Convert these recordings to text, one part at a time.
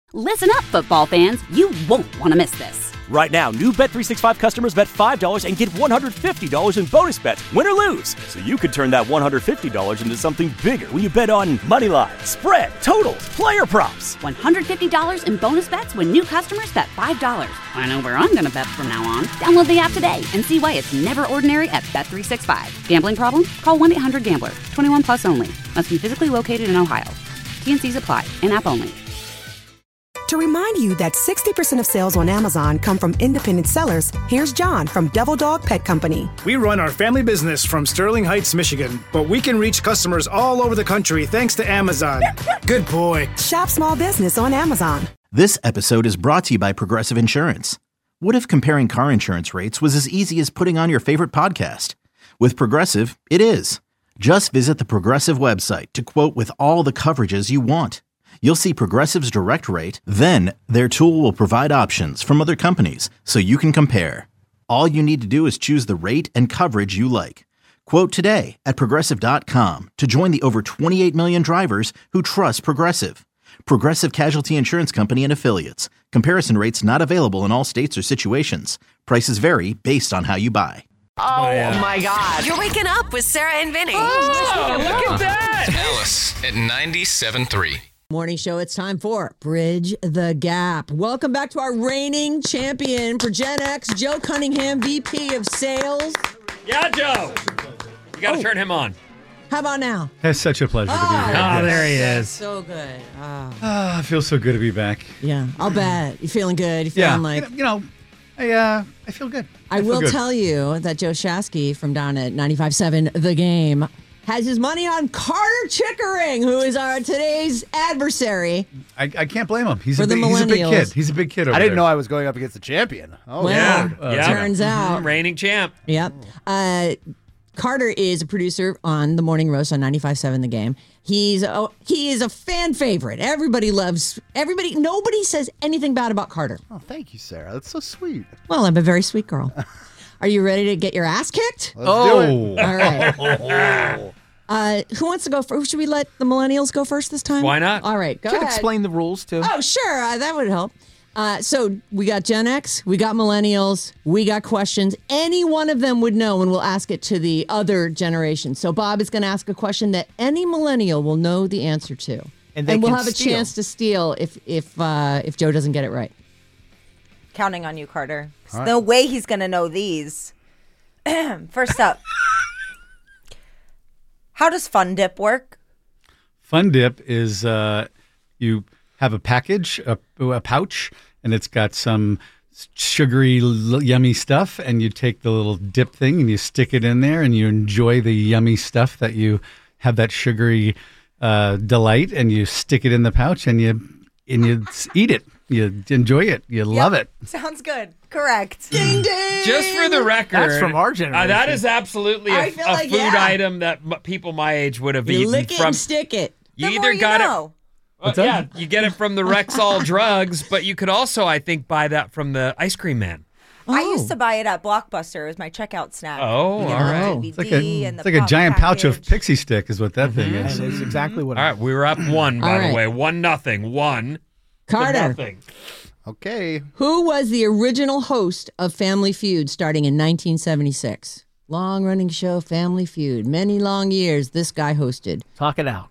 Listen up, football fans. You won't want to miss this. Right now, new Bet365 customers bet $5 and get $150 in bonus bets, win or lose. So you could turn that $150 into something bigger when you bet on money line, spread, totals, player props. $150 in bonus bets when new customers bet $5. I know where I'm going to bet from now on. Download the app today and see why it's never ordinary at Bet365. Gambling problem? Call 1-800-GAMBLER. 21 plus only. Must be physically located in Ohio. T&Cs apply. In-app only. To remind you that 60% of sales on Amazon come from independent sellers, here's John from Devil Dog Pet Company. We run our family business from Sterling Heights, Michigan, but we can reach customers all over the country thanks to Amazon. Good boy. Shop small business on Amazon. This episode is brought to you by Progressive Insurance. What if comparing car insurance rates was as easy as putting on your favorite podcast? With Progressive, it is. Just visit the Progressive website to quote with all the coverages you want. You'll see Progressive's direct rate, then their tool will provide options from other companies so you can compare. All you need to do is choose the rate and coverage you like. Quote today at Progressive.com to join the over 28 million drivers who trust Progressive. Progressive Casualty Insurance Company and Affiliates. Comparison rates not available in all states or situations. Prices vary based on how you buy. Oh, my God. You're waking up with Sarah and Vinny. Oh, look at that. Alice at 97.3. Morning show, it's time for Bridge the Gap. Welcome back to our reigning champion for Gen X, Joe Cunningham, VP of Sales. Yeah, Joe. You got to turn him on. How about now? It's such a pleasure to be here. Oh, there he is. So good. It feels so good to be back. Yeah, I'll bet. You feeling good? You feeling like... I feel good. I will tell you that Joe Shasky from down at 95.7 The Game has his money on Carter Chickering, who is our today's adversary. I can't blame him. He's a big kid. He's a big kid over there. I didn't know I was going up against the champion. Oh, well, turns out. Reigning champ. Yep. Carter is a producer on The Morning Roast on 95.7 The Game. He is a fan favorite. Everybody. Nobody says anything bad about Carter. Oh, thank you, Sarah. That's so sweet. Well, I'm a very sweet girl. Are you ready to get your ass kicked? Let's do it. All right. Who wants to go first? Should we let the millennials go first this time? Why not? All right, go Should ahead. explain the rules, too. Oh, sure. That would help. So we got Gen X, we got millennials, we got questions. Any one of them would know, and we'll ask it to the other generation. So Bob is going to ask a question that any millennial will know the answer to. And we'll have a chance to steal if Joe doesn't get it right. Counting on you, Carter. All right. No way he's going to know these. First up, how does Fun Dip work? Fun Dip is you have a package, a pouch, and it's got some sugary, yummy stuff, and you take the little dip thing and you stick it in there, and you enjoy the yummy stuff that you have, that sugary delight, and you stick it in the pouch, and you eat it. You enjoy it. You love it. Sounds good. Correct. Ding, ding. Just for the record. That's from our generation. That is absolutely a food item that people my age would have you eaten lick it from. And stick it. You either got it. What's that? You get it from the Rexall Drugs, but you could also, I think, buy that from the Ice Cream Man. I used to buy it at Blockbuster. It was my checkout snack. Oh, all right. It's like a giant pouch of Pixie Stick is what that thing is. That is exactly what All right, we were up one, by the way. 1-0. 1 Carter. to 0. Okay. Who was the original host of Family Feud starting in 1976? Long-running show, Family Feud. Many long years this guy hosted. Talk it out.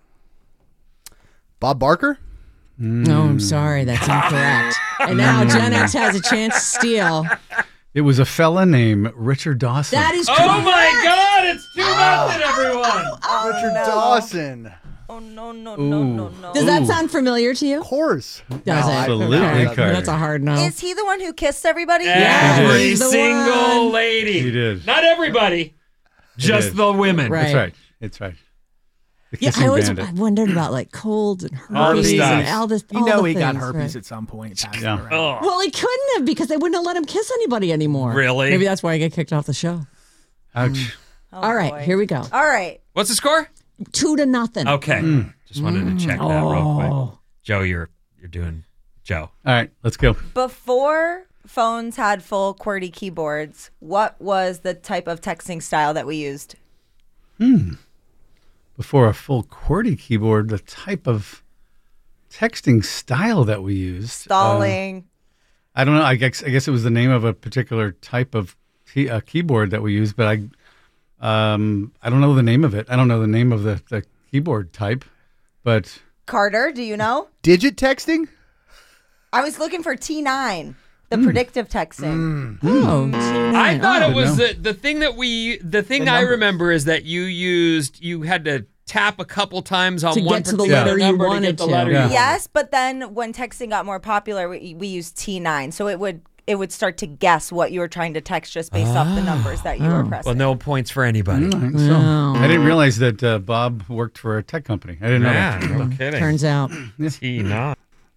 Bob Barker? No, I'm sorry. That's incorrect. And now Gen X has a chance to steal. It was a fella named Richard Dawson. That is correct. Oh, my God. It's 2-0, everyone. Richard Dawson. Oh, no. Does that sound familiar to you? Of course. Does it? Absolutely, Okay. Carter. That's a hard no. Is he the one who kissed everybody? Every He's the single one. lady. He did. Not everybody. Just did. the women. Right. That's right. It's right. The Yeah, kissing I always bandit. wondered about like colds and All the herpes stuff. and all this. You all know the he got things, herpes right? at some point. Passing Yeah. around. Oh. Well, he couldn't have because they wouldn't have let him kiss anybody anymore. Really? Maybe that's why I get kicked off the show. Ouch. Oh, All right, boy. here we go. All right. What's the score? 2-0. Okay. Just wanted to check that real quick. Oh. Joe, you're doing Joe. All right, let's go. Before phones had full QWERTY keyboards, what was the type of texting style that we used? Before a full QWERTY keyboard, the type of texting style that we used. Stalling. I don't know. I guess it was the name of a particular type of keyboard that we used, but I don't know the name of it. I don't know the name of the keyboard type, but Carter, do you know? Digit texting? I was looking for T9, the predictive texting. Oh, I thought it was know. the thing I remember is that you had to tap a couple times on To one get to the particular letter you number to wanted get the to. letter Yeah. you Yes, but then when texting got more popular, we used T9, so it would start to guess what you were trying to text just based off the numbers that you were pressing. Well, no points for anybody. I didn't realize that Bob worked for a tech company. I didn't know Yeah, that. no kidding. turns out. T9.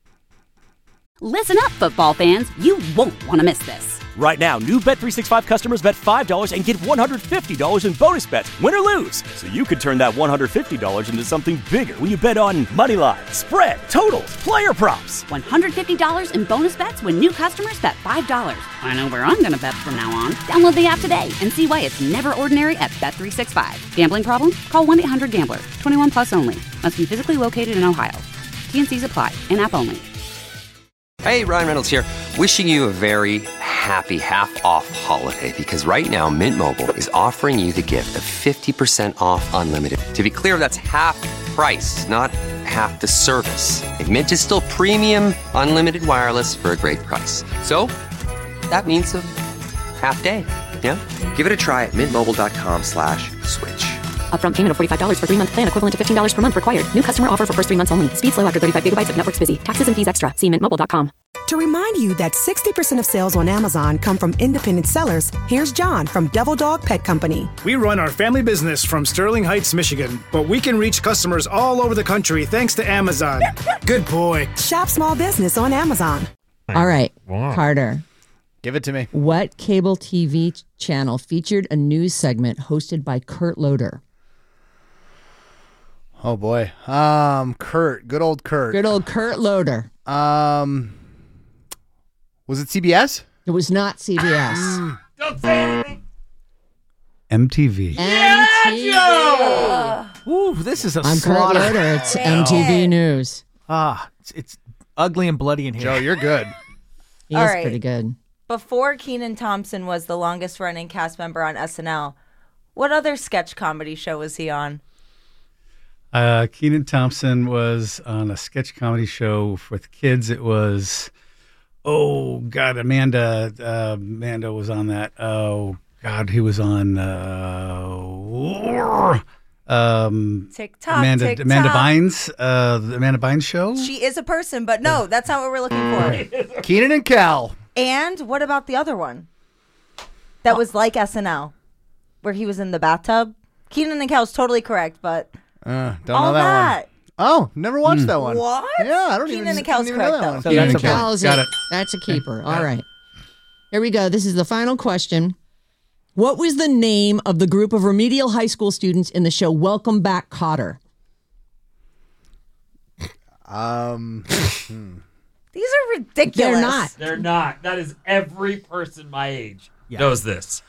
Listen up, football fans. You won't want to miss this. Right now, new Bet365 customers bet $5 and get $150 in bonus bets, win or lose. So you could turn that $150 into something bigger when you bet on moneyline, spread, totals, player props. $150 in bonus bets when new customers bet $5. I know where I'm going to bet from now on. Download the app today and see why it's never ordinary at Bet365. Gambling problem? Call 1-800-GAMBLER. 21 plus only. Must be physically located in Ohio. T&Cs apply. In-app only. Hey, Ryan Reynolds here. Wishing you a very happy half-off holiday because right now Mint Mobile is offering you the gift of 50% off unlimited. To be clear, that's half price, not half the service. And Mint is still premium unlimited wireless for a great price. So that means a half day. Yeah? Give it a try at mintmobile.com/switch. Upfront payment of $45 for 3-month plan equivalent to $15 per month required. New customer offer for first 3 months only. Speed slow after 35 gigabytes if network's busy. Taxes and fees extra. See mintmobile.com. To remind you that 60% of sales on Amazon come from independent sellers, here's John from Devil Dog Pet Company. We run our family business from Sterling Heights, Michigan, but we can reach customers all over the country thanks to Amazon. Good boy. Shop small business on Amazon. All right, Wow. Carter. Give it to me. What cable TV channel featured a news segment hosted by Kurt Loder? Oh boy. Kurt. Good old Kurt. Good old Kurt Loder. Was it CBS? It was not CBS. Don't say anything. MTV. MTV. Ooh, this is a I'm Kurt slaughter. Loder. It's MTV News. It's ugly and bloody in here. Joe, you're good. He All is right. pretty good. Before Kenan Thompson was the longest running cast member on SNL, what other sketch comedy show was he on? Kenan Thompson was on a sketch comedy show with kids. It was, oh God, Amanda was on that. Oh God, he was on TikTok. Amanda TikTok. Bynes, the Amanda Bynes show. She is a person, but no, that's not what we're looking for. Keenan and Cal. And what about the other one that was like SNL, where he was in the bathtub? Kenan and Kel is totally correct, but Don't all know that that. one. Oh, never watched that one. What? Yeah, I don't Kenan even and Kel's didn't even know correct, that though. one. So that's a Okay. Cal's Got it. it. That's a keeper. All right. Here we go. This is the final question. What was the name of the group of remedial high school students in the show Welcome Back, Kotter? These are ridiculous. They're not. They're not. That is every person my age knows this.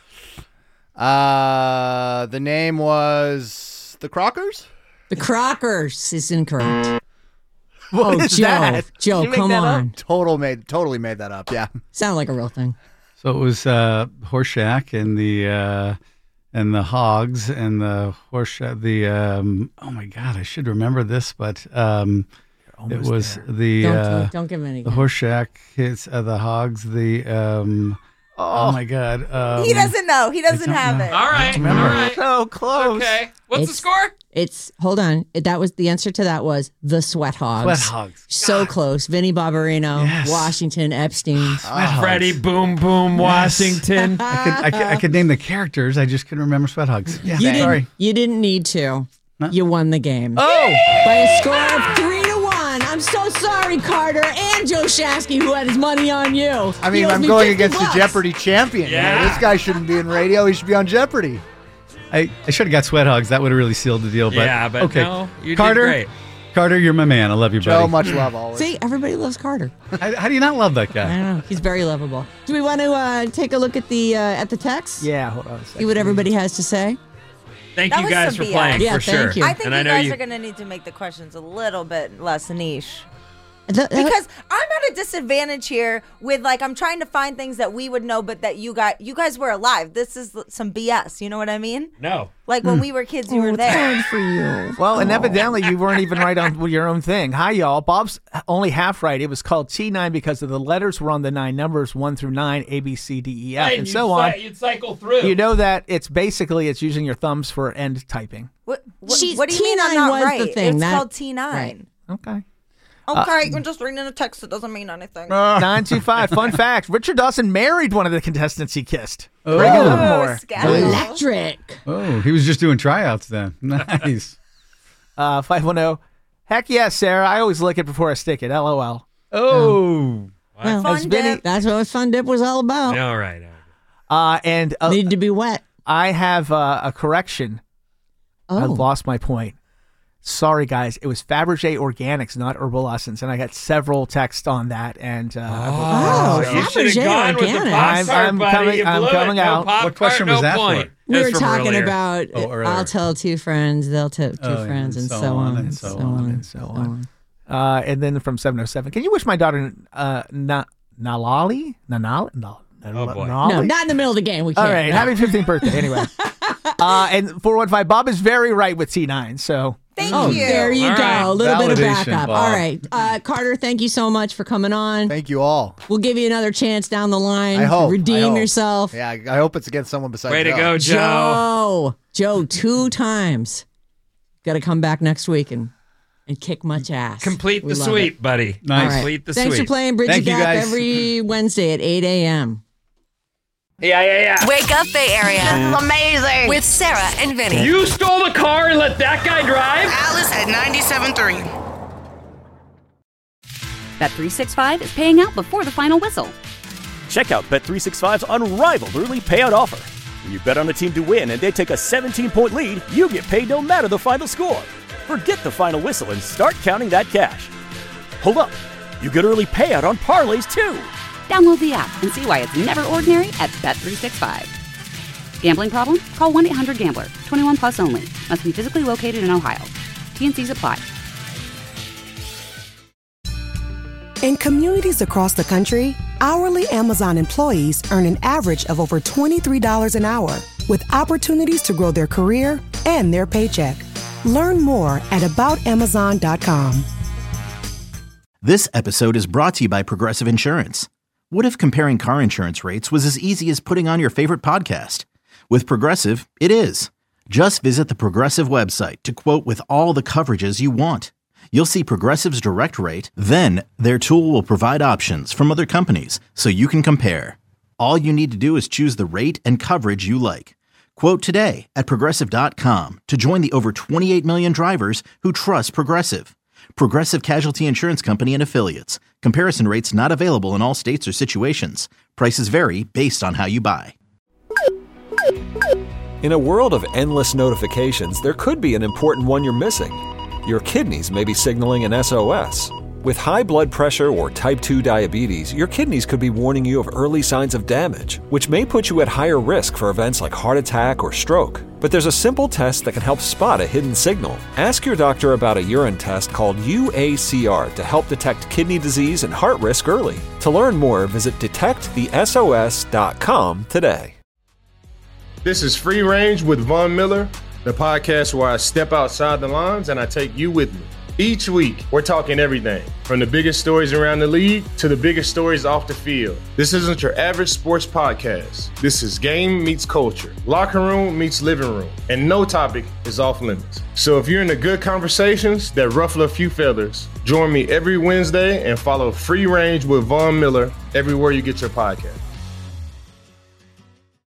The name was the Crockers? The Crockers is incorrect. What is Joe. that? Joe, Did you make come that up? on. Totally made that up. Yeah. Sound like a real thing. So it was Horseshack and the Hogs and the Horseshack. Oh my God, I should remember this, but it was there. the Don't give him any. the Horseshack. It's the Hogs. Oh my God. He doesn't know. He doesn't don't have know. it. All right. All right. So close. Okay. What's the score? It's hold on. That was the answer to that was the Sweat Hogs. Sweat Hogs. So close. Vinny Barbarino, Yes. Washington, Epstein. Freddie Boom Boom Washington. I could name the characters. I just couldn't remember Sweat Hogs. Yeah, sorry. You didn't need to. Huh? You won the game. Oh! By a score of 3-1. I'm so sorry, Carter and Joe Shasky, who had his money on you. I He mean, owes I'm me going $50. against the Jeopardy champion. Yeah. This guy shouldn't be in radio. He should be on Jeopardy. I should have got Sweat Hogs. That would have really sealed the deal. But Yeah, but okay. no, you did Carter, great. Carter, you're my man. I love you, buddy. Joe, much love always. See, everybody loves Carter. How do you not love that I guy? don't know. He's very lovable. Do we want to take a look at the text? Yeah, hold on a second. See what everybody has to say? Thank That you was guys some for BS. playing, Yeah, for thank sure. you. I think And you I know guys are going to need to make the questions a little bit less niche. Because I'm at a disadvantage here with I'm trying to find things that we would know, but that you guys were alive. This is some BS. You know what I mean? No. Like when we were kids, you were there. Hard for you. Well, and evidently you weren't even right on your own thing. Hi, y'all. Bob's only half right. It was called T9 because of the letters were on the 9 numbers, 1 through 9, A, B, C, D, E, F, and so on. You'd cycle through. You know that it's using your thumbs for end typing. What do you mean I'm not was right? the thing. It's That- called T9. Right. Okay. Okay, you're just reading a text. It doesn't mean anything. 925. Fun fact: Richard Dawson married one of the contestants he kissed. Bring it up more. Electric. Oh, he was just doing tryouts then. Nice. 510. Heck yes, Sarah. I always lick it before I stick it. LOL. Oh. Well, Fun dip. that's what Fun Dip was all about. All right. And Need to be wet. I have a correction. I lost my point. Sorry, guys. It was Fabergé Organics, not Herbal Essence, and I got several texts on that. And You should have Fabergé gone with the Organics. pop tart, I'm buddy. coming- You I'm blew it. coming No out. pop What question tart, was no that point. for? We That's were from talking earlier. about earlier. I'll tell 2 friends, they'll tell 2 yeah, friends, and and so on, and so on, and so on. And then from 707, can you wish my daughter Nalali? Oh, boy. No, not in the middle of the game. We can't. All right, No. happy 15th birthday. Anyway, and 415, Bob is very right with T9. So Thank Oh, you. there you All go. right. A little bit of Validation, backup. Bob. All right. Carter, thank you so much for coming on. Thank you all. We'll give you another chance down the line. I hope. Redeem I hope. yourself. Yeah, I hope it's against someone besides Way to Joe. go, Joe. Joe, 2 times. Got to come back next week and kick much ass. Complete We the love sweep, it. buddy. Nice. All right. Complete the Thanks sweep. for playing Bridge the Thank you, Gap guys. every Wednesday at 8 a.m. Yeah. Wake up, Bay Area. This is amazing. With Sarah and Vinny. You stole the car and let that guy drive? Alice at 97.3. Bet365 is paying out before the final whistle. Check out Bet365's unrivaled early payout offer. When you bet on a team to win and they take a 17-point lead, you get paid no matter the final score. Forget the final whistle and start counting that cash. Hold up. You get early payout on parlays, too. Download the app and see why it's never ordinary at Bet365. Gambling problem? Call 1-800-GAMBLER. 21 plus only. Must be physically located in Ohio. T&Cs apply. In communities across the country, hourly Amazon employees earn an average of over $23 an hour, with opportunities to grow their career and their paycheck. Learn more at aboutamazon.com. This episode is brought to you by Progressive Insurance. What if comparing car insurance rates was as easy as putting on your favorite podcast? With Progressive, it is. Just visit the Progressive website to quote with all the coverages you want. You'll see Progressive's direct rate, then their tool will provide options from other companies so you can compare. All you need to do is choose the rate and coverage you like. Quote today at Progressive.com to join the over 28 million drivers who trust Progressive. Progressive Casualty Insurance Company and Affiliates. Comparison rates not available in all states or situations. Prices vary based on how you buy. In a world of endless notifications, there could be an important one you're missing. Your kidneys may be signaling an SOS. With high blood pressure or type 2 diabetes, your kidneys could be warning you of early signs of damage, which may put you at higher risk for events like heart attack or stroke. But there's a simple test that can help spot a hidden signal. Ask your doctor about a urine test called UACR to help detect kidney disease and heart risk early. To learn more, visit detectthesos.com today. This is Free Range with Von Miller, the podcast where I step outside the lines and I take you with me. Each week, we're talking everything from the biggest stories around the league to the biggest stories off the field. This isn't your average sports podcast. This is game meets culture, locker room meets living room, and no topic is off limits. So if you're into good conversations that ruffle a few feathers, join me every Wednesday and follow Free Range with Von Miller everywhere you get your podcast.